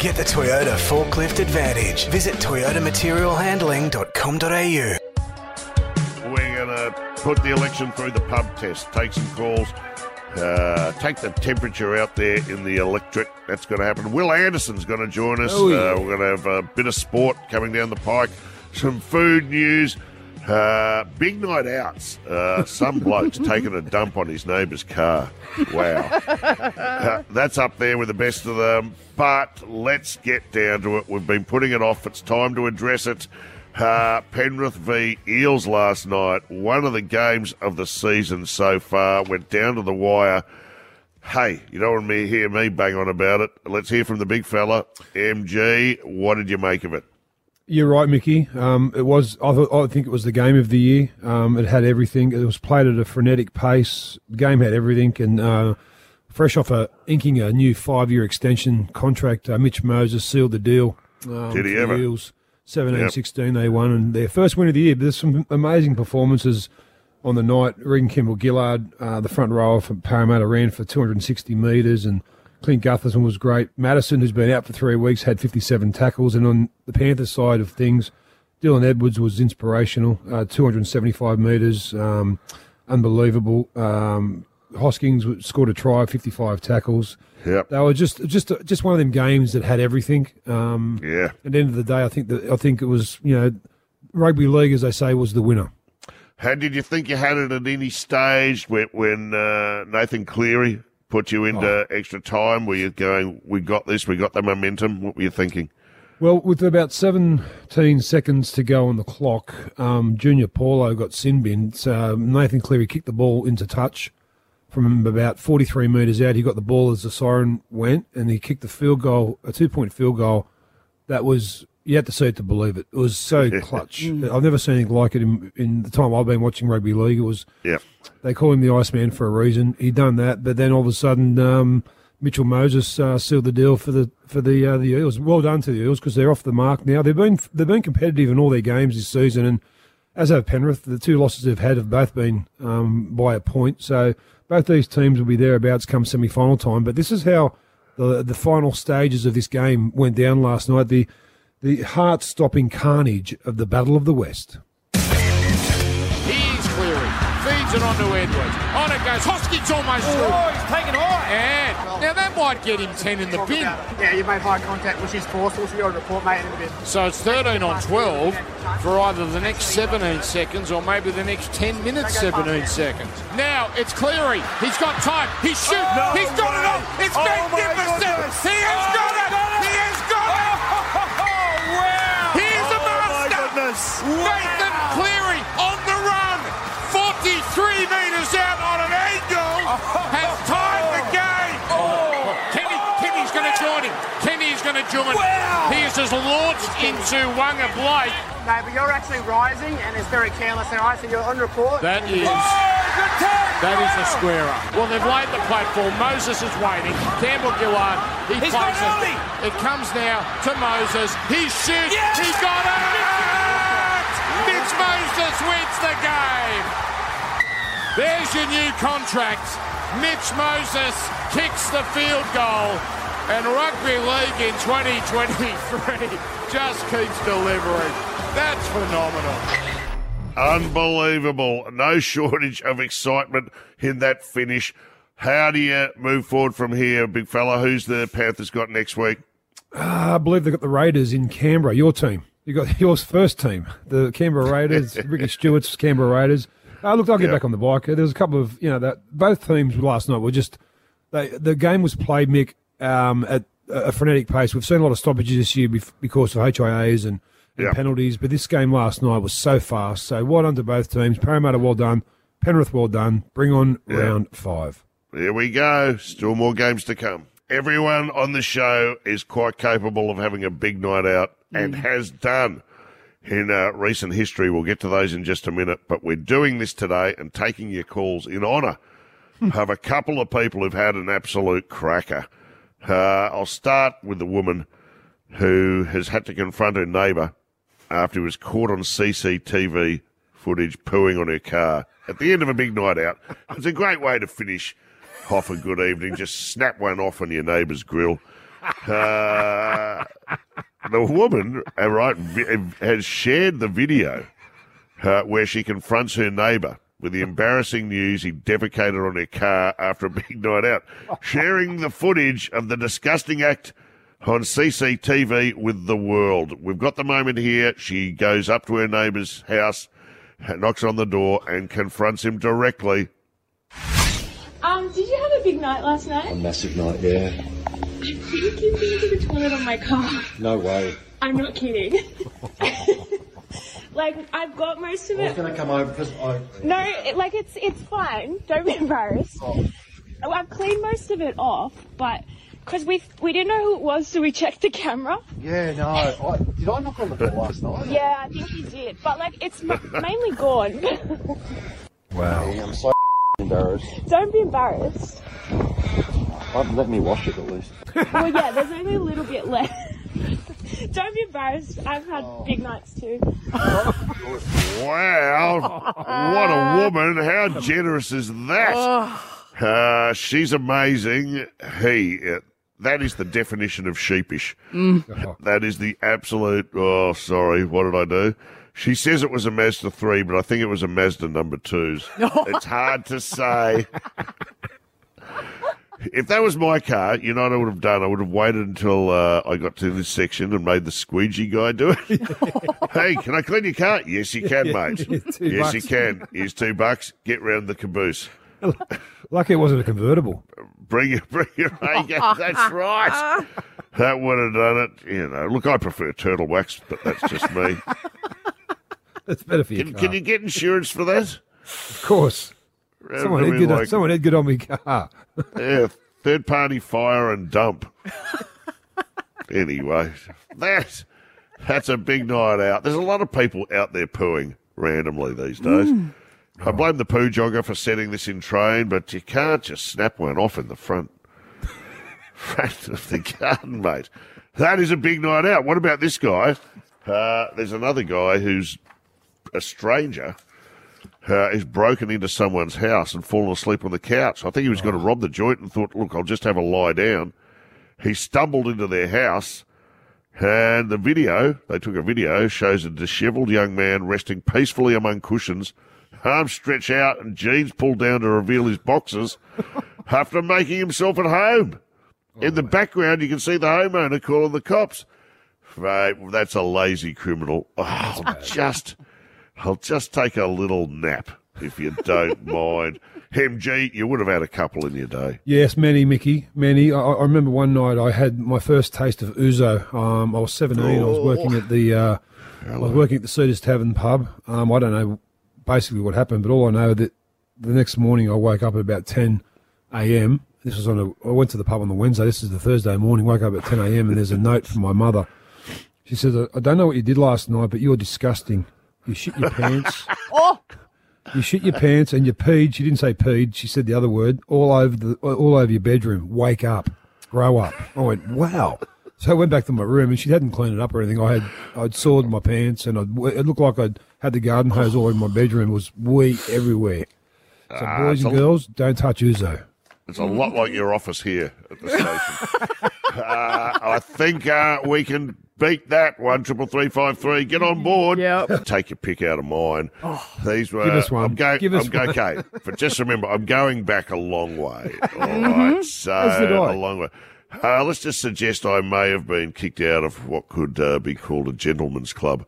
Get the Toyota Forklift Advantage. Visit toyotamaterialhandling.com.au. We're going to put the election through the pub test, take some calls, take the temperature out there in the electorate. That's going to happen. Will Anderson's going to join us. We're going to have a bit of sport coming down the pike, some food news, big night outs. Some bloke's taking a dump on his neighbour's car. Wow. That's up there with the best of them. But let's get down to it. We've been putting it off. It's time to address it. Penrith v Eels last night, one of the games of the season so far, went down to the wire. Hey, you don't want to hear me bang on about it. Let's hear from the big fella. MG, what did you make of it? You're right, Mickey. It was. I think it was the game of the year. It had everything. It was played at a frenetic pace. The game had everything, and fresh off inking a new 5-year extension contract, Mitch Moses sealed the deal. Did he ever? Eels. 17-16 they won, and their first win of the year. But there's some amazing performances on the night. Regan Kimball-Gillard, the front rower for Parramatta, ran for 260 metres, and Clint Gutherson was great. Madison, who's been out for 3 weeks, had 57 tackles. And on the Panthers side of things, Dylan Edwards was inspirational, 275 metres, unbelievable. Hoskins scored a try, 55 tackles. Yep. They were just one of them games that had everything. Yeah. At the end of the day, I think it was, rugby league, as they say, was the winner. How did you think you had it at any stage when Nathan Cleary put you into extra time? Were you going, we got this, we got the momentum? What were you thinking? Well, with about 17 seconds to go on the clock, Junior Paulo got sin-binned. Nathan Cleary kicked the ball into touch from about 43 metres out. He got the ball as the siren went, and he kicked the field goal, a 2-point field goal. That was, you had to see it to believe it. It was so clutch. I've never seen anything like it in the time I've been watching rugby league. It was, they call him the Iceman for a reason. He'd done that, but then all of a sudden, Mitchell Moses sealed the deal for the Eels. Well done to the Eels, because they're off the mark now. They've been competitive in all their games this season, and as have Penrith. The two losses they've had have both been by a point. So both these teams will be thereabouts come semi-final time. But this is how the final stages of this game went down last night. The heart-stopping carnage of the Battle of the West. Here's Cleary. Feeds it on to Edwards. On it goes. Hoskins almost through. Oh, he's taken high. And now that might get him 10 in the bin. Yeah, you made high contact, which is forceful, so you'll report, mate, in a bit. So it's 13 on 12 for either the next 17 seconds or maybe the next 10 minutes, 17 seconds. Now it's Cleary. He's got time. He's shooting. He's got it up. It's magnificent. He has got it. He has got it. Oh, wow. Here's a master. Nathan Cleary on the run. 43 metres out on an angle. Has tied the game. Kenny's going to join him. Kenny's going to join him. Wow. He is just launched into Wanga Blake. No, but you're actually rising, and it's very careless. All right, so you're on report. That is a square up. Well, they've laid the platform. Moses is waiting. Campbell-Gillard, he plays it. It comes now to Moses. He shoots. Yes. He got it. Mitch Moses wins the game. There's your new contract. Mitch Moses kicks the field goal, and rugby league in 2023 just keeps delivering. That's phenomenal. Unbelievable. No shortage of excitement in that finish. How do you move forward from here, big fella? Who's the Panthers got next week? I believe they've got the Raiders in Canberra, your team. You got your first team, the Canberra Raiders, Ricky Stewart's Canberra Raiders. Look, I'll get back on the bike. There was a couple of, that both teams last night were just, the game was played, Mick, at a frenetic pace. We've seen a lot of stoppages this year because of HIAs and penalties, but this game last night was so fast. So well done to both teams. Parramatta, well done. Penrith, well done. Bring on round 5. Here we go. Still more games to come. Everyone on the show is quite capable of having a big night out and has done in recent history. We'll get to those in just a minute, but we're doing this today and taking your calls in honour of a couple of people who've had an absolute cracker. I'll start with the woman who has had to confront her neighbour after he was caught on CCTV footage pooing on her car at the end of a big night out. It's a great way to finish off a good evening. Just snap one off on your neighbour's grill. the woman, has shared the video where she confronts her neighbour with the embarrassing news he defecated on her car after a big night out, sharing the footage of the disgusting act on CCTV with the world. We've got the moment here. She goes up to her neighbour's house, knocks on the door and confronts him directly. Did you have a big night last night? A massive night, yeah. I think you've been to the toilet on my car. No way. I'm not kidding. Like, I've got most of it. I was going to come over because No, it's fine. Don't be embarrassed. Oh. I've cleaned most of it off, but because we didn't know who it was, so we checked the camera. Yeah, no. Did I knock on the door last night? Yeah, I think you did. But, it's mainly gone. Wow. Yeah, I'm so embarrassed. Don't be embarrassed. Let me wash it at least. Well, yeah, there's only a little bit left. Don't be embarrassed. I've had big nights too. Wow. What a woman. How generous is that? She's amazing. That is the definition of sheepish. That is the absolute, sorry, what did I do? She says it was a Mazda 3, but I think it was a Mazda number 2s. It's hard to say. If that was my car, you know what I would have done? I would have waited until I got to this section and made the squeegee guy do it. Hey, can I clean your car? Yes, you can, mate. Yes, you can. Here's $2. Get round the caboose. Lucky it wasn't a convertible. Bring your That's right. That would have done it. You know, look, I prefer turtle wax, but that's just me. It's better for your car. Can you get insurance for that? Of course. Someone had good on my car. Yeah, third-party fire and dump. Anyway, that's a big night out. There's a lot of people out there pooing randomly these days. I blame the poo jogger for setting this in train, but you can't just snap one off in the front of the garden, mate. That is a big night out. What about this guy? There's another guy who's a stranger. He's broken into someone's house and fallen asleep on the couch. I think he was going to rob the joint and thought, look, I'll just have a lie down. He stumbled into their house, and they took a video, shows a dishevelled young man resting peacefully among cushions, arms stretched out and jeans pulled down to reveal his boxers after making himself at home. In the background, you can see the homeowner calling the cops. Mate, that's a lazy criminal. I'll just take a little nap, if you don't mind. MG, you would have had a couple in your day. Yes, many, Mickey, many. I remember one night I had my first taste of ouzo. I was 17. I was working at the Cedars Tavern pub. I don't know basically what happened, but all I know that the next morning I woke up at about 10 a.m. This was I went to the pub on the Wednesday. This is the Thursday morning. Woke up at 10 a.m. and there's a note from my mother. She says, "I don't know what you did last night, but you're disgusting. You shit your pants. You shit your pants and you peed." She didn't say peed. She said the other word. All over your bedroom. Wake up. Grow up. I went, wow. So I went back to my room and she hadn't cleaned it up or anything. I'd soiled my pants and it looked like I'd had the garden hose all in my bedroom. It was wee everywhere. So boys and girls, don't touch ouzo. It's a lot like your office here at the station. I think we can beat that. 13353. Get on board. Yep. Take your pick out of mine. These were. Give us one. Okay, but just remember, I'm going back a long way. All right, so a long way. Let's just suggest I may have been kicked out of what could be called a gentleman's club.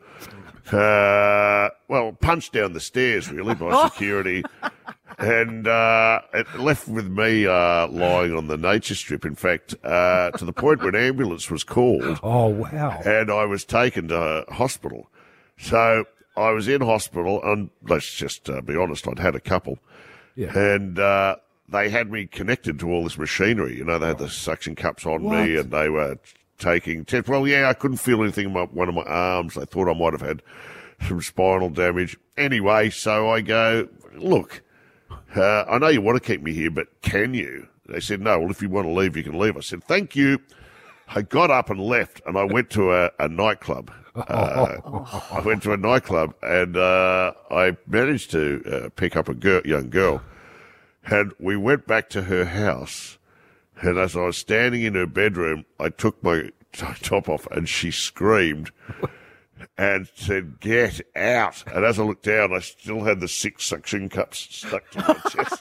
Punched down the stairs, really, by security. And it left with me lying on the nature strip, in fact, to the point where an ambulance was called. Oh, wow. And I was taken to hospital. So I was in hospital, and let's just be honest, I'd had a couple. Yeah. And they had me connected to all this machinery. You know, they had the suction cups on me, and they were taking tests. Well, yeah, I couldn't feel anything in one of my arms. They thought I might have had some spinal damage. Anyway, so I go, look, I know you want to keep me here, but can you? They said, no, well, if you want to leave, you can leave. I said, thank you. I got up and left, and I went to a nightclub. I went to a nightclub, and I managed to pick up a young girl. And we went back to her house, and as I was standing in her bedroom, I took my top off, and she screamed and said, "Get out!" And as I looked down, I still had the 6 suction cups stuck to my chest.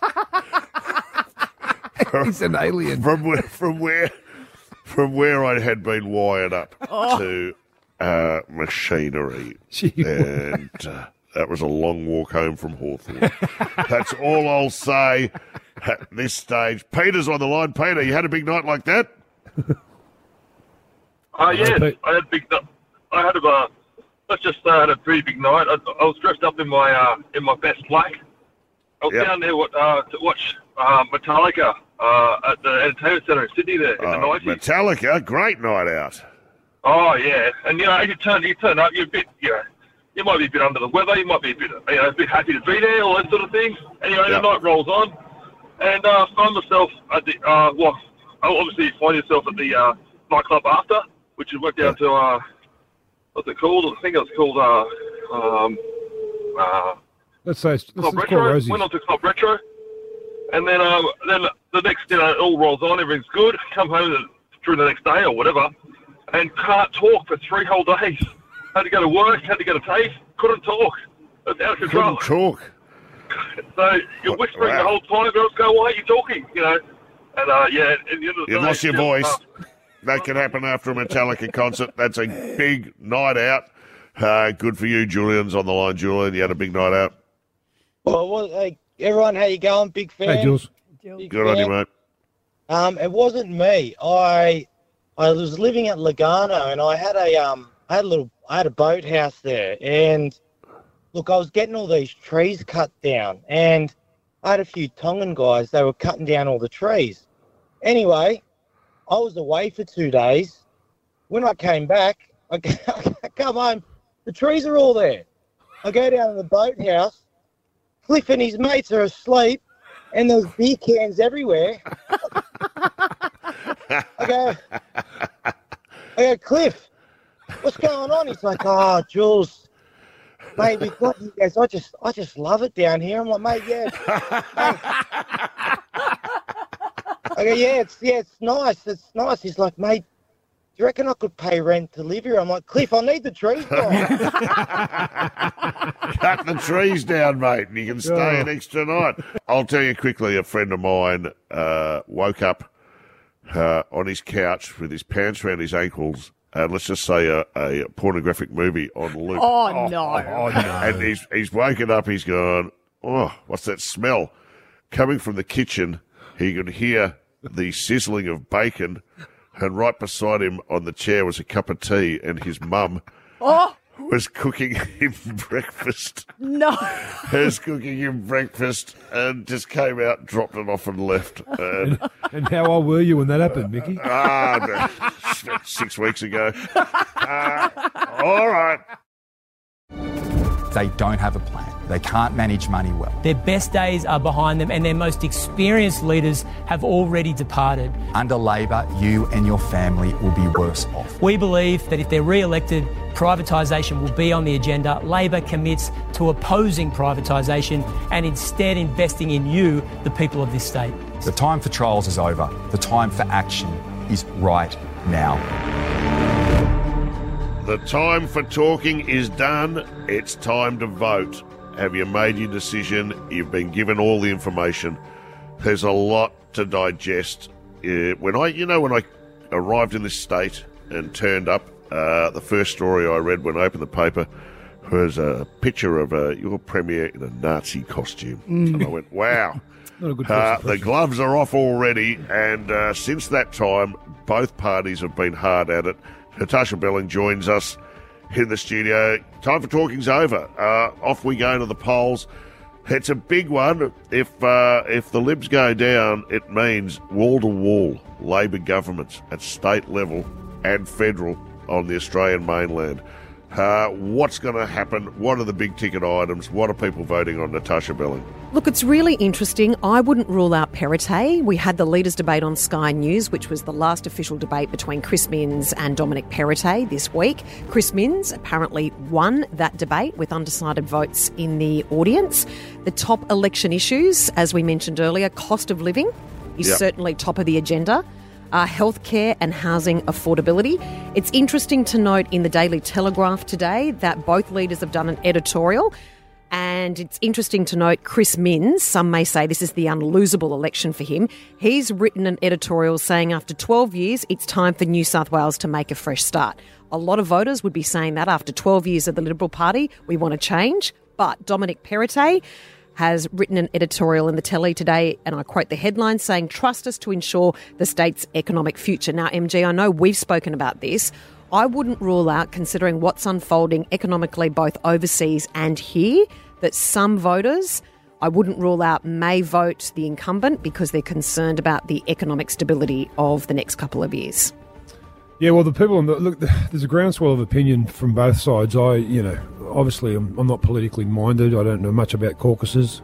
He's an alien. From where I had been wired up to machinery. And that was a long walk home from Hawthorn. That's all I'll say at this stage. Peter's on the line. Peter, you had a big night like that? Yes, I had a big night. Let's just say I had a pretty big night. I was dressed up in my best black. I was down there to watch Metallica at the Entertainment Centre in Sydney there in the 90s. Metallica, great night out. Oh, yeah. And, as you turn up, you're a bit, you might be a bit under the weather. You might be a bit happy to be there, all that sort of thing. Anyway, the night rolls on. And I find myself at the, obviously you find yourself at the nightclub after, which is went down to, what's it called? I think it was called, let's say it's Club called Retro. Rosie's. Went on to Club Retro. And then the next dinner, it all rolls on, everything's good. Come home through the next day or whatever, and can't talk for 3 whole days. Had to go to work, had to go to TAFE, couldn't talk. It was out of control. Couldn't talk. So you're whispering the whole time, girls go, "Why are you talking?" And at the end of the You day, lost your voice. That can happen after a Metallica concert. That's a big night out. Good for you, Julian's on the line. Julian, you had a big night out. Well, hey, everyone, how you going? Big fan. Hey, Jules. Good on you, mate. It wasn't me. I was living at Lugano, and I had a boathouse there, and look, I was getting all these trees cut down, and I had a few Tongan guys. They were cutting down all the trees. Anyway, I was away for 2 days. When I came back, I come home. The trees are all there. I go down to the boathouse. Cliff and his mates are asleep, and there's beer cans everywhere. I go, Cliff, what's going on? He's like, "Oh, Jules, mate, we got you guys. I just love it down here." I'm like, "Mate, yeah." I go, yeah, it's nice. It's nice. He's like, "Mate, do you reckon I could pay rent to live here?" I'm like, "Cliff, I need the trees gone." Cut the trees down, mate, and you can stay an extra night. I'll tell you quickly, a friend of mine woke up on his couch with his pants around his ankles, and let's just say a pornographic movie on loop. Oh, no. And he's woken up, he's gone, "Oh, what's that smell?" Coming from the kitchen, he could hear the sizzling of bacon, and right beside him on the chair was a cup of tea, and his mum was cooking him breakfast. No. Was cooking him breakfast, and just came out, dropped it off and left. And how old were you when that happened, Mickey? 6 weeks ago. All right. They don't have a plan. They can't manage money well. Their best days are behind them, and their most experienced leaders have already departed. Under Labor, you and your family will be worse off. We believe that if they're re-elected, privatisation will be on the agenda. Labor commits to opposing privatisation and instead investing in you, the people of this state. The time for trials is over. The time for action is right now. The time for talking is done. It's time to vote. Have you made your decision? You've been given all the information. There's a lot to digest. When I arrived in this state and turned up, the first story I read when I opened the paper was a picture of your Premier in a Nazi costume. And I went, wow. Not a good the gloves are off already, and since that time, both parties have been hard at it. Natasha Belling joins us in the studio. Time for talking's over. Off we go to the polls. It's a big one. If the Libs go down, it means wall-to-wall Labor governments at state level and federal on the Australian mainland. What's going to happen? What are the big ticket items? What are people voting on, Natasha Belling? Look, it's really interesting. I wouldn't rule out Perrottet. We had the leaders' debate on Sky News, which was the last official debate between Chris Minns and Dominic Perrottet this week. Chris Minns apparently won that debate with undecided votes in the audience. The top election issues, as we mentioned earlier, cost of living is certainly top of the agenda. healthcare and housing affordability. It's interesting to note in the Daily Telegraph today that both leaders have done an editorial. And it's interesting to note Chris Minns, some may say this is the unlosable election for him. He's written an editorial saying after 12 years, it's time for New South Wales to make a fresh start. A lot of voters would be saying that after 12 years of the Liberal Party, we want to change. But Dominic Perrottet has written an editorial in the Telly today, and I quote the headline saying, "Trust us to ensure the state's economic future." Now, MG, I know we've spoken about this. I wouldn't rule out, considering what's unfolding economically both overseas and here, that some voters, I wouldn't rule out, may vote the incumbent because they're concerned about the economic stability of the next couple of years. Yeah, well, the people look, there's a groundswell of opinion from both sides. Obviously, I'm not politically minded. I don't know much about caucuses,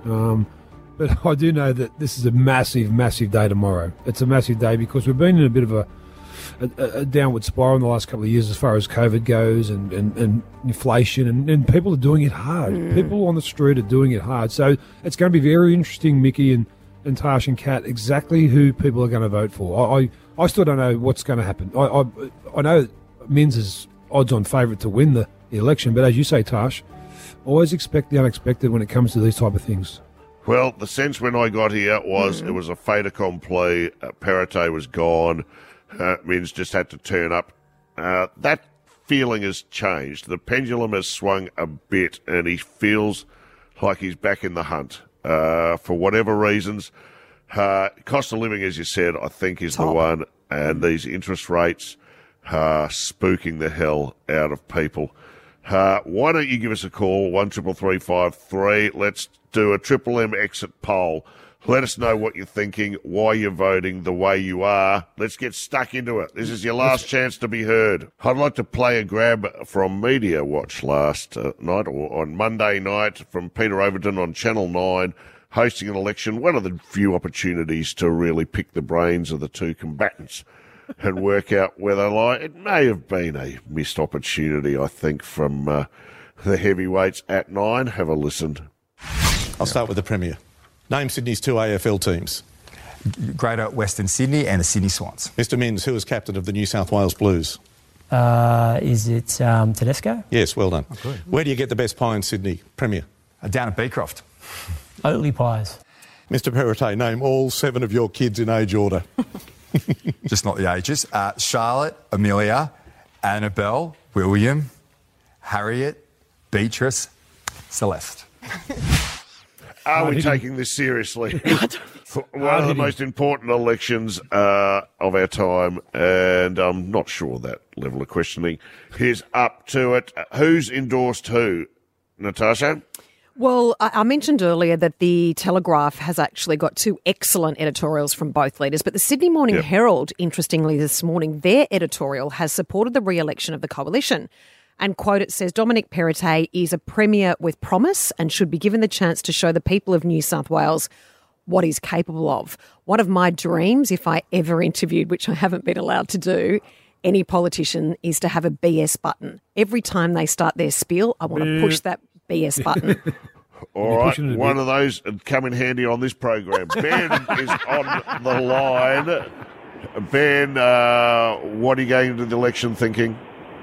but I do know that this is a massive, massive day tomorrow. It's a massive day because we've been in a bit of a downward spiral in the last couple of years as far as COVID goes and inflation, and people are doing it hard. People on the street are doing it hard. So it's going to be very interesting, Mickey and Tash and Kat, exactly who people are going to vote for. I still don't know what's going to happen. I know Minns is odds-on favourite to win the election, but as you say, Tash, always expect the unexpected when it comes to these type of things. Well, the sense when I got here was it was a fait accompli. Perrottet was gone. Minns just had to turn up. That feeling has changed. The pendulum has swung a bit, and he feels like he's back in the hunt. For whatever reasons, cost of living, as you said, I think is the one, and these interest rates spooking the hell out of people. Why don't you give us a call, 133353. Let's do a Triple M exit poll. Let us know what you're thinking, why you're voting the way you are. Let's get stuck into it. This is your last chance to be heard. I'd like to play a grab from Media Watch last night, or on Monday night, from Peter Overton on Channel 9, hosting an election. One of the few opportunities to really pick the brains of the two combatants and work out where they lie. It may have been a missed opportunity, I think, from the heavyweights at 9. Have a listen. I'll start with the Premier. Name Sydney's two AFL teams. Greater Western Sydney and the Sydney Swans. Mr Minns, who is captain of the New South Wales Blues? Is it Tedesco? Yes, well done. Oh, good. Where do you get the best pie in Sydney, Premier? Down at Beecroft. Oatly pies. Mr Perrottet, name all 7 of your kids in age order. Just not the ages. Charlotte, Amelia, Annabelle, William, Harriet, Beatrice, Celeste. Are we taking this seriously? One of the most important elections of our time, and I'm not sure that level of questioning is up to it. Who's endorsed who, Natasha? Well, I mentioned earlier that the Telegraph has actually got 2 excellent editorials from both leaders, but the Sydney Morning Herald, interestingly this morning, their editorial has supported the re-election of the coalition. And, quote, it says, Dominic Perrottet is a premier with promise and should be given the chance to show the people of New South Wales what he's capable of. One of my dreams, if I ever interviewed, which I haven't been allowed to do, any politician, is to have a BS button. Every time they start their spiel, I want to push that BS button. All right, one of those would come in handy on this program. Ben is on the line. Ben, what are you going into the election thinking?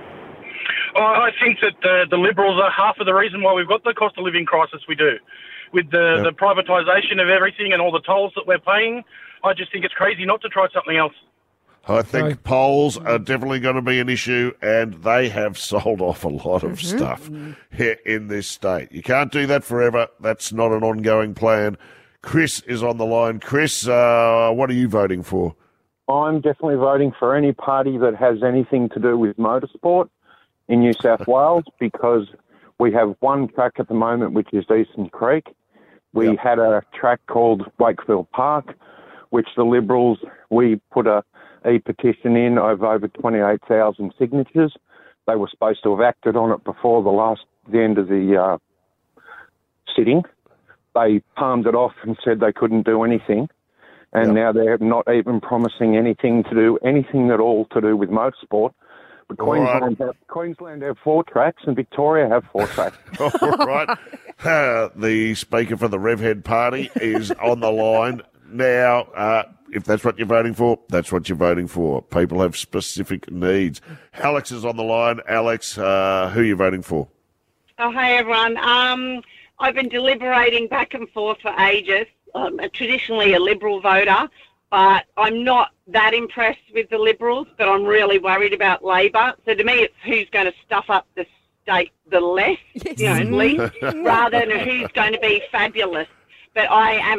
I think that the Liberals are half of the reason why we've got the cost of living crisis we do. With the privatisation of everything and all the tolls that we're paying, I just think it's crazy not to try something else. I think polls are definitely going to be an issue, and they have sold off a lot of stuff here in this state. You can't do that forever. That's not an ongoing plan. Chris is on the line. Chris, what are you voting for? I'm definitely voting for any party that has anything to do with motorsport in New South Wales, because we have one track at the moment, which is Eastern Creek. We had a track called Wakefield Park, which the Liberals, we put a petition in of over 28,000 signatures. They were supposed to have acted on it before the end of the sitting. They palmed it off and said they couldn't do anything. And now they're not even promising anything at all to do with motorsport. But Queensland have 4 tracks and Victoria have 4 tracks. All right. The speaker for the Revhead Party is on the line now. if that's what you're voting for, that's what you're voting for. People have specific needs. Alex is on the line. Alex, who are you voting for? Oh, hey, everyone. I've been deliberating back and forth for ages. I'm traditionally a Liberal voter, but I'm not that impressed with the Liberals, but I'm really worried about Labor. So to me, it's who's going to stuff up the state the least, least, rather than who's going to be fabulous. But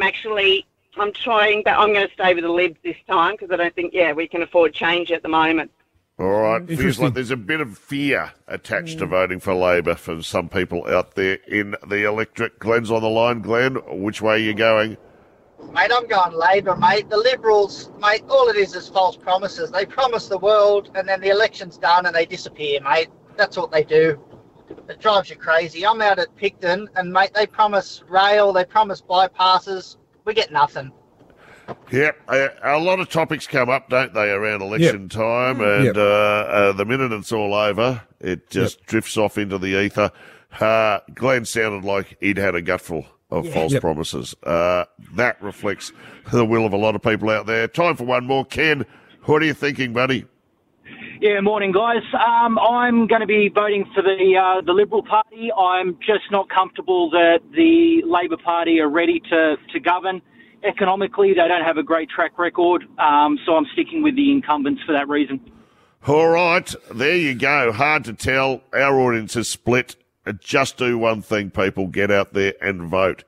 I'm trying, but I'm going to stay with the Libs this time because I don't think, we can afford change at the moment. All right. Feels like there's a bit of fear attached to voting for Labor for some people out there in the electorate. Glenn's on the line. Glenn, which way are you going? Mate, I'm going Labor, mate. The Liberals, mate, all it is false promises. They promise the world and then the election's done and they disappear, mate. That's what they do. It drives you crazy. I'm out at Picton and, mate, they promise rail, they promise bypasses. We get nothing. Yep, a lot of topics come up, don't they, around election time, and the minute it's all over, it just drifts off into the ether. Glenn sounded like he'd had a gutful of false promises. That reflects the will of a lot of people out there. Time for one more. Ken, what are you thinking, buddy? Yeah, morning, guys. I'm going to be voting for the Liberal Party. I'm just not comfortable that the Labor Party are ready to govern. Economically, they don't have a great track record, so I'm sticking with the incumbents for that reason. All right, there you go. Hard to tell. Our audience is split. Just do one thing, people. Get out there and vote.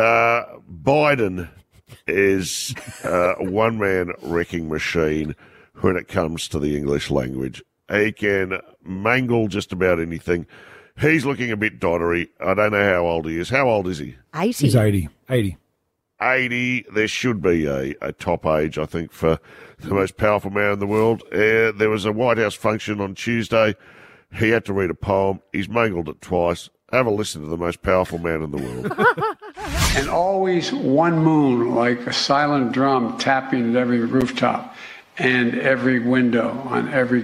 Biden is a one-man wrecking machine when it comes to the English language. He can mangle just about anything. He's looking a bit doddery. I don't know how old he is. How old is he? 80. He's 80. 80. There should be a top age, I think, for the most powerful man in the world. There was a White House function on Tuesday. He had to read a poem. He's mangled it twice. Have a listen to the most powerful man in the world. And always one moon, like a silent drum tapping at every rooftop and every window on every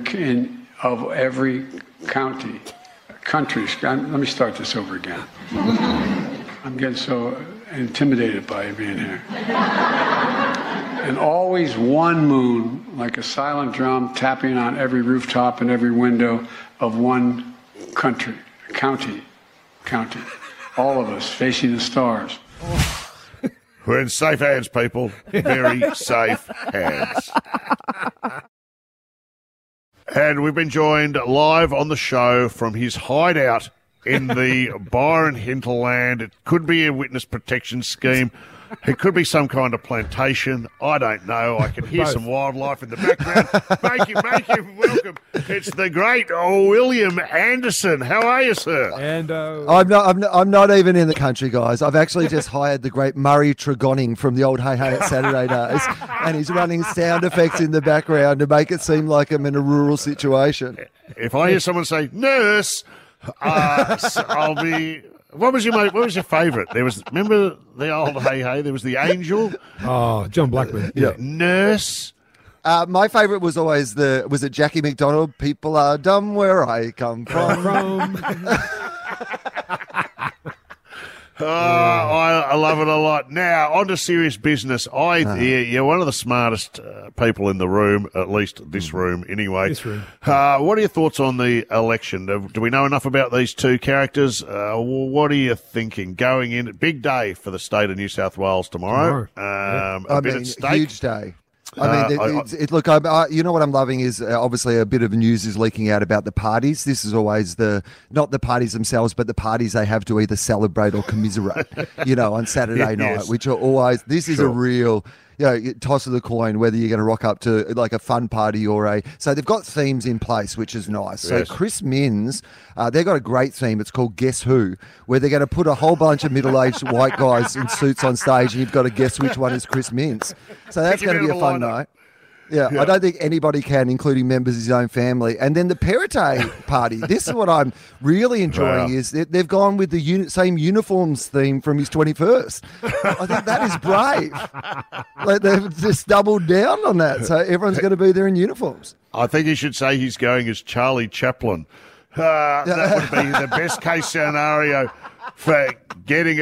country. Let me start this over again. I'm getting so intimidated by you being here. And always one moon, like a silent drum tapping on every rooftop and every window of one county. All of us facing the stars. We're in safe hands, people. Very safe hands. And we've been joined live on the show from his hideout in the Byron hinterland. It could be a witness protection scheme. It could be some kind of plantation. I don't know. I can hear some wildlife in the background. Make him welcome. It's the great William Anderson. How are you, sir? And I'm not even in the country, guys. I've actually just hired the great Murray Tregoning from the old Hey Hey at Saturday days, and he's running sound effects in the background to make it seem like I'm in a rural situation. If I hear someone say nurse, I'll be. What was your favourite? Remember the old Hey Hey? There was the Angel. Oh, John Blackman. Yeah. Nurse. My favourite was always was it Jackie McDonald? People are dumb where I come from. I love it a lot. Now, on to serious business. You're one of the smartest people in the room, at least this room anyway. This room. What are your thoughts on the election? Do we know enough about these two characters? What are you thinking? Going in, big day for the state of New South Wales tomorrow. At stake. Huge day. I mean, look, you know what I'm loving is obviously a bit of news is leaking out about the parties. This is always not the parties themselves, but the parties they have to either celebrate or commiserate, on Saturday night, which are always, this is a real, toss of the coin, whether you're going to rock up to like a fun party or so they've got themes in place, which is nice. Yes. So Chris Minns, they've got a great theme. It's called Guess Who, where they're going to put a whole bunch of middle-aged white guys in suits on stage and you've got to guess which one is Chris Minns. So that's going to be a fun night. Yeah, I don't think anybody can, including members of his own family. And then the Perrottet party. This is what I'm really enjoying is they've gone with the same uniforms theme from his 21st. I think that is brave. Like they've just doubled down on that. So everyone's going to be there in uniforms. I think you should say he's going as Charlie Chaplin. That would be the best case scenario for getting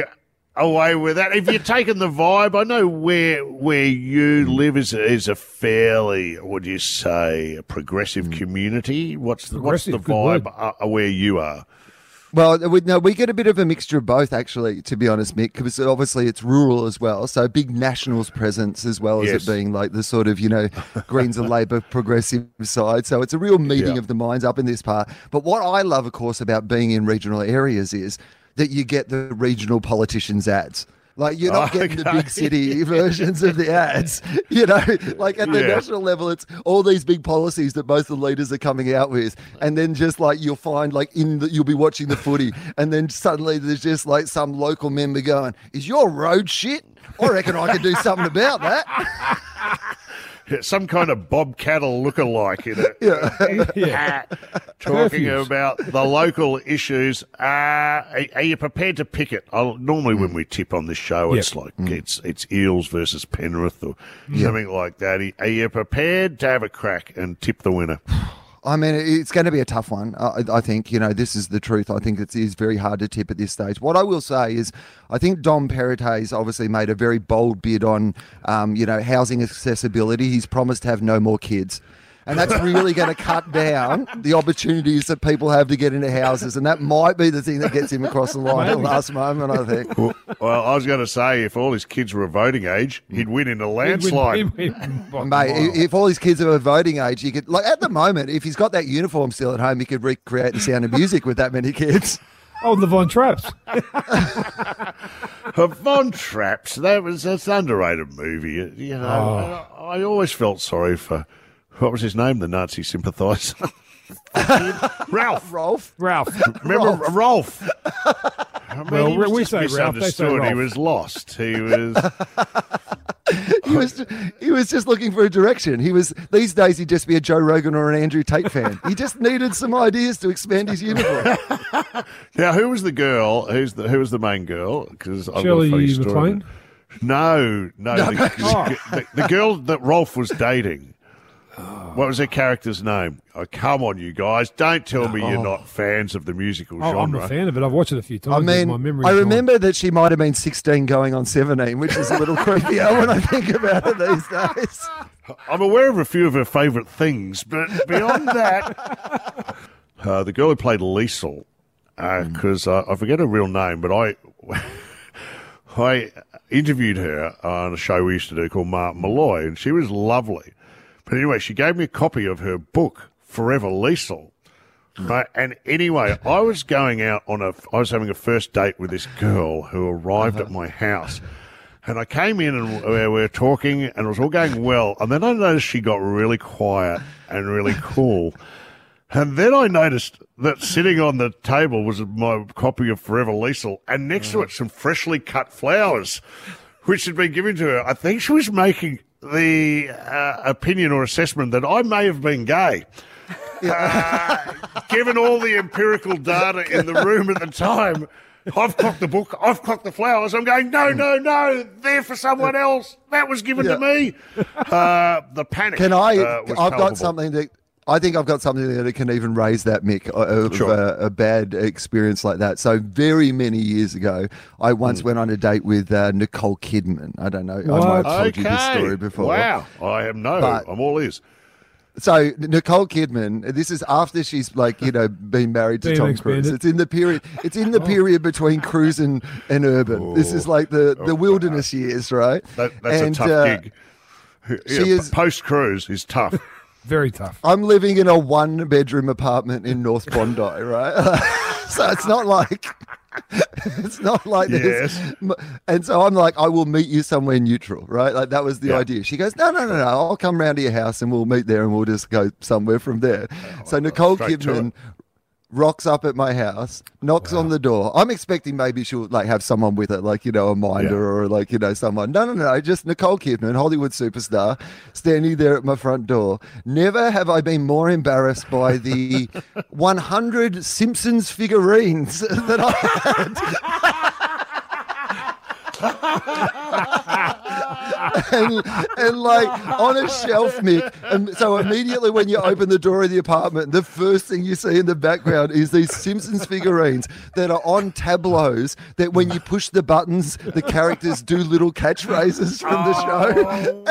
away with that. If you're taking the vibe, I know where you live is a fairly, what do you say, a progressive community. What's the vibe where you are? Well, we get a bit of a mixture of both, actually, to be honest, Mick, because obviously it's rural as well. So big Nationals presence as well as it being like the sort of, Greens and Labor progressive side. So it's a real meeting of the minds up in this part. But what I love, of course, about being in regional areas is that you get the regional politicians' ads. Like, you're not getting the big city versions of the ads. Like at the national level, it's all these big policies that both the leaders are coming out with. And then just like you'll find like you'll be watching the footy and then suddenly there's just like some local member going, is your road shit? I reckon I could do something about that. Some kind of Bob Cattle lookalike in it. Talking about the local issues. Are you prepared to pick it? Normally when we tip on this show, it's like it's Eels versus Penrith or something like that. Are you prepared to have a crack and tip the winner? I mean, it's going to be a tough one. I think, this is the truth. I think it is very hard to tip at this stage. What I will say is I think Dom Perrottet's obviously made a very bold bid on, housing accessibility. He's promised to have no more kids. And that's really going to cut down the opportunities that people have to get into houses. And that might be the thing that gets him across the line at the last moment, I think. Well, I was going to say, if all his kids were voting age, he'd win in a landslide. Mate, if all his kids are voting age, you could, like at the moment, if he's got that uniform still at home, he could recreate The Sound of Music with that many kids. Oh, the Von Trapps. Von Trapps, that's an underrated movie. I always felt sorry for... What was his name? The Nazi sympathiser. Ralph. Remember Rolf? Well, we say Ralph. They say Rolf. He was lost. He was just looking for a direction. These days he'd just be a Joe Rogan or an Andrew Tate fan. He just needed some ideas to expand his uniform. Now, who was the girl? Who was the main girl? Because Shirley MacLaine? No. The girl that Rolf was dating. What was her character's name? Oh, come on, you guys. Don't tell me you're not fans of the musical genre. I'm a fan of it. I've watched it a few times. I mean, I remember that she might have been 16 going on 17, which is a little creepier when I think about it these days. I'm aware of a few of her favourite things, but beyond that, the girl who played Liesl, because I forget her real name, but I interviewed her on a show we used to do called Martin Malloy, and she was lovely. But anyway, she gave me a copy of her book, Forever Liesl. Right? And anyway, I was going out I was having a first date with this girl who arrived at my house. And I came in and we were talking and it was all going well. And then I noticed she got really quiet and really cool. And then I noticed that sitting on the table was my copy of Forever Liesl and next to it some freshly cut flowers, which had been given to her. I think she was making the opinion or assessment that I may have been gay. Given all the empirical data in the room at the time, I've cocked the book, I've cocked the flowers. I'm going, no, they're for someone else. That was given to me. The panic. Can I? Was I've palpable. got something that. I think I've got something that can even raise that, Mick, of a bad experience like that. So very many years ago, I once went on a date with Nicole Kidman. I don't know. What? I might have told you this story before. Wow. I'm all ears. So Nicole Kidman, this is after she's been married to Tom Cruise. It's in the period. It's in the period between Cruise and Urban. Ooh. This is like the wilderness years, right? That's a tough gig. Post Cruise is tough. Very tough. I'm living in a 1-bedroom apartment in North Bondi, right? So it's not like this. And so I'm like, I will meet you somewhere neutral, right? Like that was the idea. She goes, no. I'll come round to your house and we'll meet there and we'll just go somewhere from there. So Nicole Kidman rocks up at my house, knocks on the door. I'm expecting maybe she'll have someone with her, a minder or someone. No. Just Nicole Kidman, Hollywood superstar, standing there at my front door. Never have I been more embarrassed by the 100 Simpsons figurines that I had. and like on a shelf, Mick. And so immediately when you open the door of the apartment, the first thing you see in the background is these Simpsons figurines that are on tableaus that when you push the buttons, the characters do little catchphrases from the show.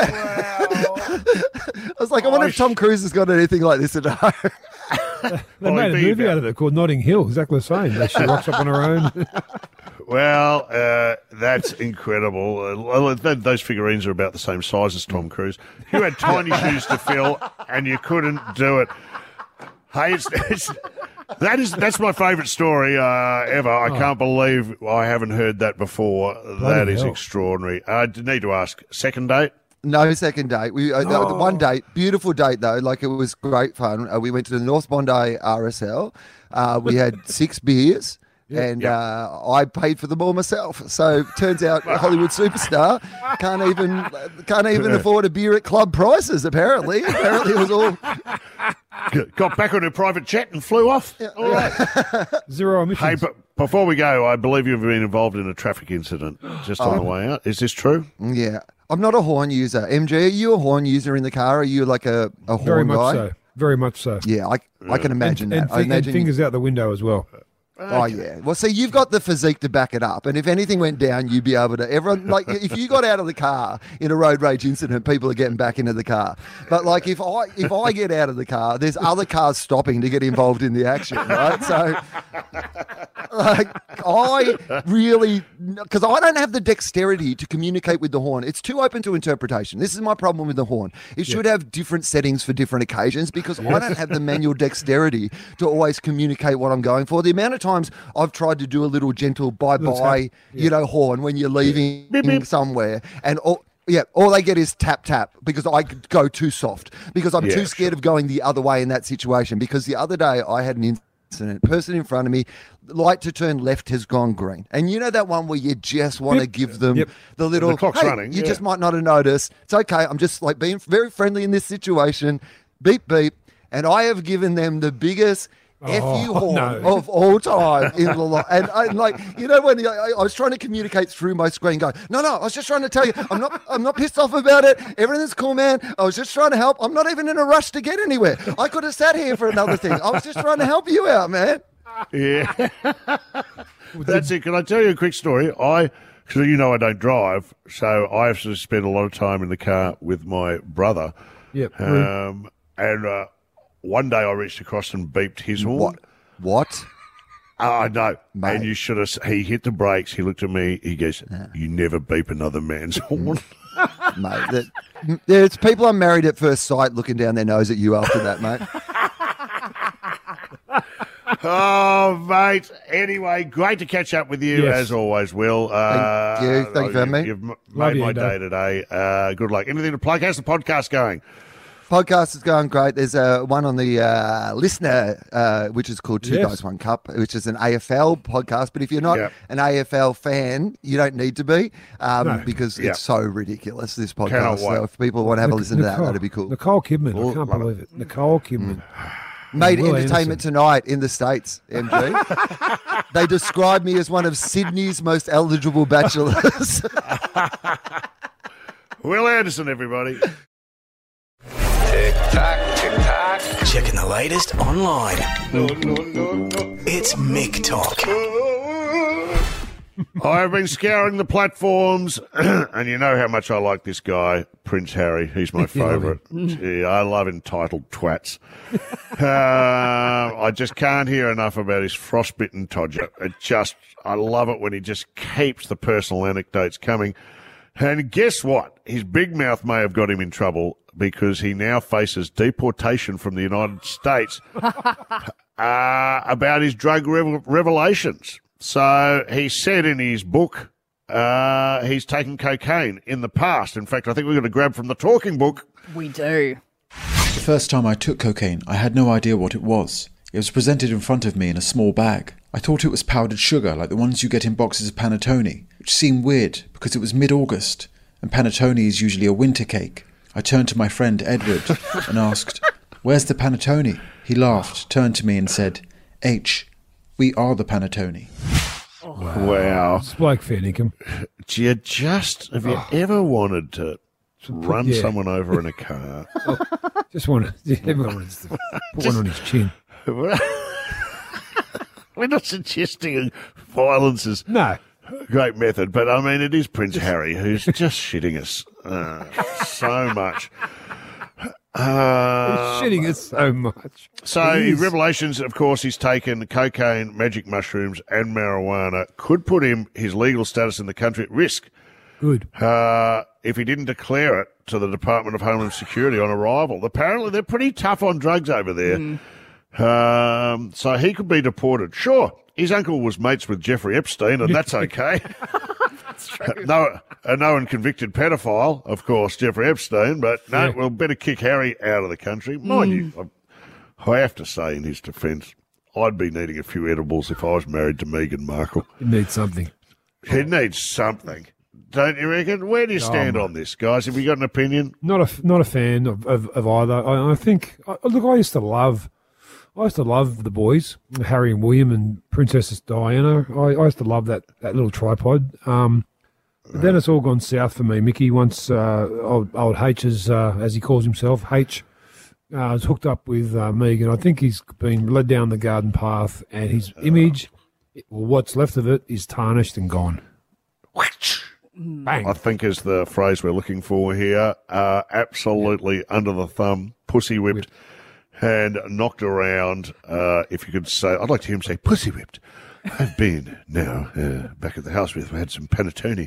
Wow. I was like, I wonder if Tom Cruise has got anything like this at home. They made a movie out of it called Notting Hill, exactly the same. She rocks up on her own. Well, that's incredible. Those figurines are about the same size as Tom Cruise. You had tiny shoes to fill, and you couldn't do it. Hey, that's my favourite story ever. I can't believe I haven't heard that before. That is extraordinary. I need to ask, second date? No second date. We one date, beautiful date though. Like it was great fun. We went to the North Bondi RSL. We had 6 beers. And I paid for them all myself. So turns out a Hollywood superstar can't even afford a beer at club prices. Apparently it was all got back on her private jet and flew off. All right. Zero emissions. Hey, but before we go, I believe you've been involved in a traffic incident just on the way out. Is this true? Yeah, I'm not a horn user. MG, are you a horn user in the car? Are you like a horn Very much guy? so. Very much so. Yeah, I can imagine that. I And imagine fingers out the window as well. Oh yeah. Well, see, you've got the physique to back it up, and if anything went down, you'd be able to. Everyone, like, if you got out of the car in a road rage incident, people are getting back into the car. But like, if I get out of the car, there's other cars stopping to get involved in the action, right? So, like, I really, because I don't have the dexterity to communicate with the horn. It's too open to interpretation. This is my problem with the horn. It should have different settings for different occasions because I don't have the manual dexterity to always communicate what I'm going for. The amount of times I've tried to do a little gentle bye-bye, horn when you're leaving somewhere, and all they get is tap tap because I go too soft because I'm too scared of going the other way in that situation. Because the other day I had an incident, person in front of me, light to turn left has gone green, and you know that one where you just want to give them the little the clock's running. You just might not have noticed. It's okay. I'm just like being very friendly in this situation. Beep beep, and I have given them the biggest F-U horn of all time in the lot. And like, you know, when I was trying to communicate through my screen going, no, I was just trying to tell you, I'm not pissed off about it. Everything's cool, man. I was just trying to help. I'm not even in a rush to get anywhere. I could have sat here for another thing. I was just trying to help you out, man. Yeah. That's it. Can I tell you a quick story? Because you know I don't drive, so I have to spend a lot of time in the car with my brother. Yep. And one day I reached across and beeped his horn. What? I know. Mate. And you should have. He hit the brakes. He looked at me. He goes, "You never beep another man's horn." Mate, it's people I'm married at first sight looking down their nose at you after that, mate. Oh, mate. Anyway, great to catch up with you, as always, Will. Thank you. Thank you for having me. You've made my day today. Good luck. Anything to plug? How's the podcast going? Podcast is going great. There's one on the listener, which is called Two Guys, One Cup, which is an AFL podcast. But if you're not an AFL fan, you don't need to be because it's so ridiculous, this podcast. So if people want to have a listen to that, that'd be cool. Nicole Kidman. I can't believe it. Nicole Kidman. Made Entertainment Tonight in the States, MG. They describe me as one of Sydney's most eligible bachelors. Will Anderson, everybody. Tick-tock, tick-tock. Checking the latest online. No. It's Mick Talk. I've been scouring the platforms, and you know how much I like this guy, Prince Harry. He's my favourite. Yeah, I love entitled twats. I just can't hear enough about his frostbitten todger. I love it when he just keeps the personal anecdotes coming. And guess what? His big mouth may have got him in trouble because he now faces deportation from the United States about his drug revelations. So he said in his book he's taken cocaine in the past. In fact, I think we're going to grab from the talking book. We do. The first time I took cocaine, I had no idea what it was. It was presented in front of me in a small bag. I thought it was powdered sugar, like the ones you get in boxes of panettone, which seemed weird because it was mid-August, and panettone is usually a winter cake. I turned to my friend Edward and asked, "Where's the panettone?" He laughed, turned to me and said, "H, we are the panettone." Wow. It's like fair dinkum. Have you ever wanted to run someone over in a car. Just want everyone wants to put one on his chin. We're not suggesting violence is a great method, but I mean, it is Prince Harry who's just shitting us so much. He's shitting us so much. So, revelations, of course, he's taken cocaine, magic mushrooms, and marijuana. Could put his legal status in the country at risk. Good. If he didn't declare it to the Department of Homeland Security on arrival. Apparently, they're pretty tough on drugs over there. So he could be deported. Sure, his uncle was mates with Jeffrey Epstein, and that's okay. That's true. No, a known convicted pedophile, of course, Jeffrey Epstein, but we'll better kick Harry out of the country. Mind you, I have to say in his defence, I'd be needing a few edibles if I was married to Meghan Markle. He needs something. He needs something. Don't you reckon? Where do you stand on this, guys? Have you got an opinion? Not a fan of either. I think, look, I used to love the boys, Harry and William and Princess Diana. I used to love that little tripod. But then it's all gone south for me. Mickey, once old H, as he calls himself, H, was hooked up with Megan. I think he's been led down the garden path, and his image, or what's left of it, is tarnished and gone. Bang. I think is the phrase we're looking for here. Absolutely under the thumb, pussy whipped. And knocked around, if you could say, I'd like to hear him say, pussy whipped. I've been now back at the house with, we had some panettone.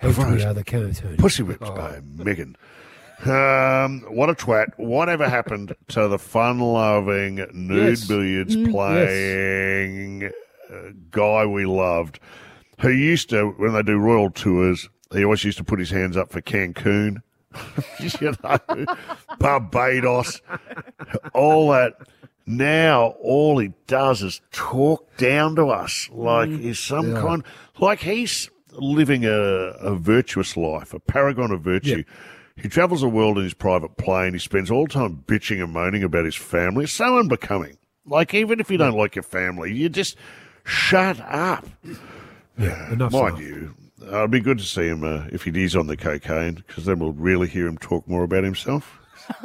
Pussy whipped by Megan. What a twat. Whatever happened to the fun-loving, nude billiards playing guy we loved, who used to, when they do royal tours, he always used to put his hands up for Cancun. You know, Barbados, all that. Now all he does is talk down to us like he's some kind, like he's living a virtuous life, a paragon of virtue. He travels the world in his private plane. He spends all the time bitching and moaning about his family. It's so unbecoming. Like, even if you don't like your family, you just shut up. Yeah, enough. Mind you, it'd be good to see him if he is on the cocaine, because then we'll really hear him talk more about himself.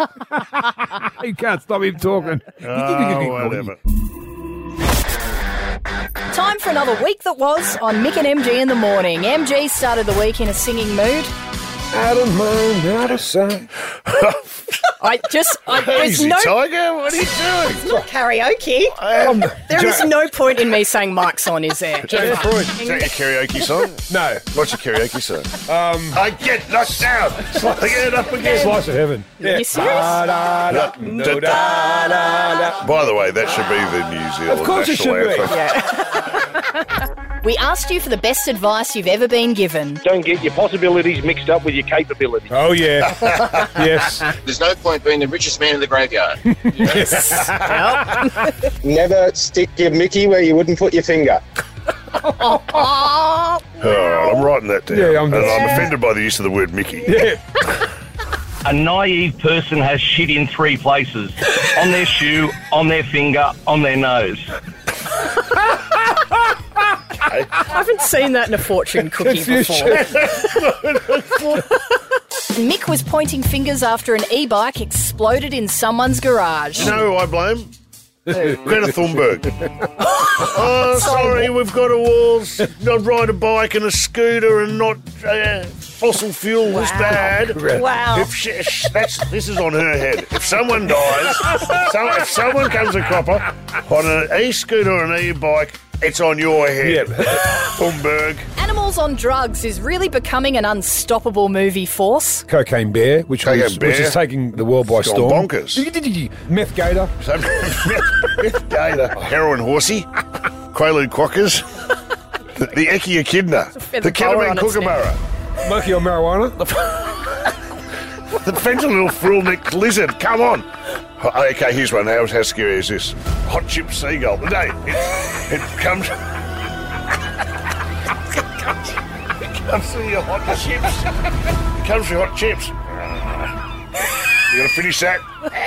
You can't stop him talking. Whatever. Time for another week that was on Mick and MG in the morning. MG started the week in a singing mood. Out of mind, out of sight. Easy, Tiger, what are you doing? It's not karaoke. There is no point in me saying Mike's on, is there? Is that your karaoke song? No. What's your karaoke song? I get knocked down. Get up again. Slice of heaven. Yeah. You serious? By the way, that should be the New Zealand Of course it should be. Yeah. We asked you for the best advice you've ever been given. Don't get your possibilities mixed up with your capabilities. Oh, yeah. Yes. There's no point being the richest man in the graveyard. Yes. Never stick your Mickey where you wouldn't put your finger. Oh, I'm writing that down. Yeah, I'm offended by the use of the word Mickey. Yeah. A naive person has shit in three places. On their shoe, on their finger, on their nose. I haven't seen that in a fortune cookie before. Mick was pointing fingers after an e-bike exploded in someone's garage. You know who I blame? Greta Thunberg. Oh, sorry, we've got to all ride a bike and a scooter and not fossil fuel was bad. Wow. This is on her head. If someone dies, if someone comes a cropper on an e-scooter or an e-bike, it's on your head. Thunberg. Animals on Drugs is really becoming an unstoppable movie force. Cocaine Bear, which is taking the world by storm. Bonkers. Meth Gator. Meth Gator. Heroin Horsey. Quaalude Quackers. The Eki Echidna. The Ketamine Kookaburra. Monkey on marijuana. The fentanyl frill-necked lizard. Come on. Okay, here's one. How scary is this? Hot chip seagull. No, it comes... It comes through your hot chips. It comes through hot chips. You going to finish that?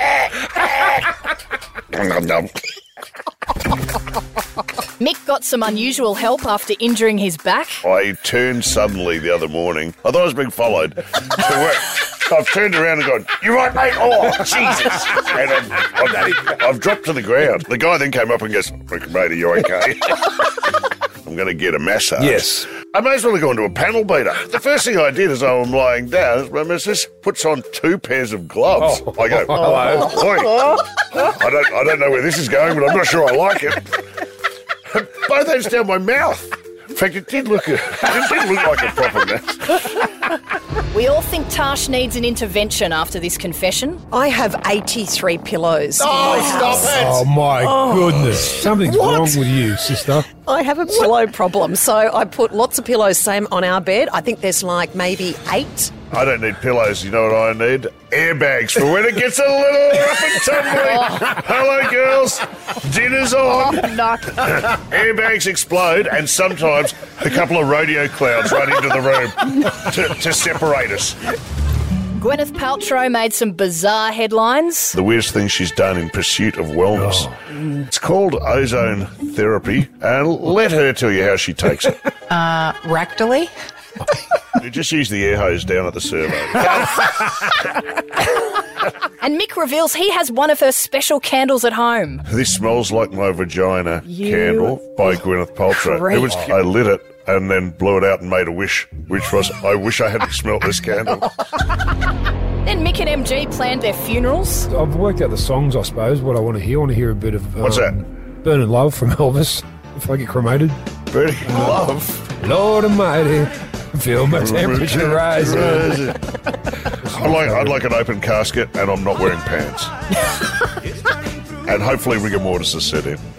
Mick got some unusual help after injuring his back. I turned suddenly the other morning. I thought I was being followed to work. I've turned around and gone, "You right, mate?" Oh, Jesus! And I've dropped to the ground. The guy then came up and goes, "Mate, are you okay?" I'm going to get a massage. Yes. I may as well have gone to a panel beater. The first thing I did as I'm lying down, my missus puts on 2 pairs of gloves. I go, "Hello, oi." I don't know where this is going, but I'm not sure I like it. Both hands down my mouth. In fact, it did look like a proper mess. We all think Tash needs an intervention after this confession. I have 83 pillows. Oh, stop it! Oh, my goodness. Something's wrong with you, sister. I have a pillow problem, so I put lots of pillows, same on our bed. I think there's like maybe 8. I don't need pillows. You know what I need? Airbags for when it gets a little rough and tumbly. Hello, girls. Dinner's on. No. Airbags explode, and sometimes a couple of rodeo clouds run into the room to separate us. Gwyneth Paltrow made some bizarre headlines. The weirdest thing she's done in pursuit of wellness. It's called ozone therapy, and let her tell you how she takes it. Rectally? You just use the air hose down at the servo. And Mick reveals he has one of her special candles at home. This smells like my vagina candle by Gwyneth Paltrow. I lit it and then blew it out and made a wish, which was, I wish I hadn't smelt this candle. Then Mick and MG planned their funerals. I've worked out the songs, I suppose, what I want to hear. I want to hear a bit of... What's that? Burning Love from Elvis, if I get cremated. Burning Love? Lord Almighty, feel my temperature rising. I'd like an open casket, and I'm not wearing pants. And hopefully rigor mortis has set in.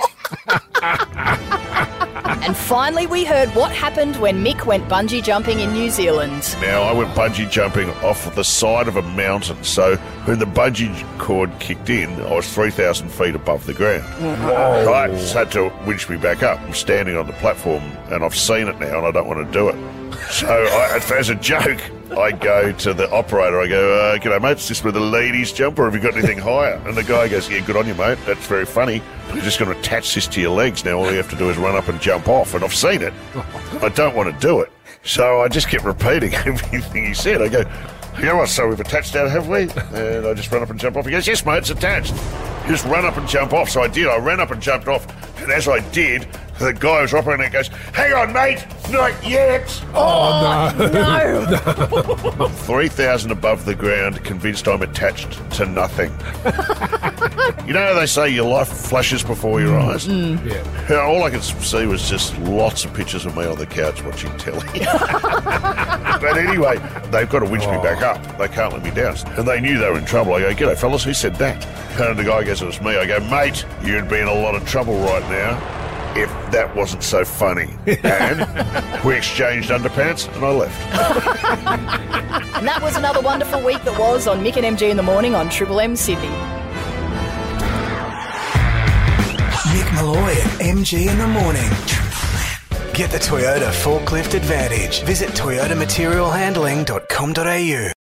And finally we heard what happened when Mick went bungee jumping in New Zealand. Now, I went bungee jumping off the side of a mountain, so when the bungee cord kicked in, I was 3,000 feet above the ground. Whoa. Right, just had to winch me back up. I'm standing on the platform, and I've seen it now, and I don't want to do it. So, as a joke, I go to the operator, I go, "G'day, mate, is this where the ladies jump, or have you got anything higher?" And the guy goes, "Yeah, good on you, mate. That's very funny. You're just going to attach this to your legs now. All you have to do is run up and jump off." And I've seen it. I don't want to do it. So I just kept repeating everything he said. I go, "Well, so we've attached that, have we?" And I just run up and jump off. He goes, "Yes, mate, it's attached. You just run up and jump off." So I did. I ran up and jumped off. And as I did, the guy was operating it goes, "Hang on, mate, not yet." Oh, No. 3,000 above the ground, convinced I'm attached to nothing. You know how they say your life flashes before your eyes? Yeah. All I could see was just lots of pictures of me on the couch watching telly. But anyway, they've got to winch me back up. They can't let me down. And they knew they were in trouble. I go, "G'day, fellas, who said that?" And the guy goes, "It was me." I go, "Mate, you'd be in a lot of trouble right now if that wasn't so funny." And we exchanged underpants and I left. And that was another wonderful week that was on Mick and MG in the Morning on Triple M Sydney. Mick Malloy and MG in the Morning. Get the Toyota forklift advantage. Visit toyotamaterialhandling.com.au.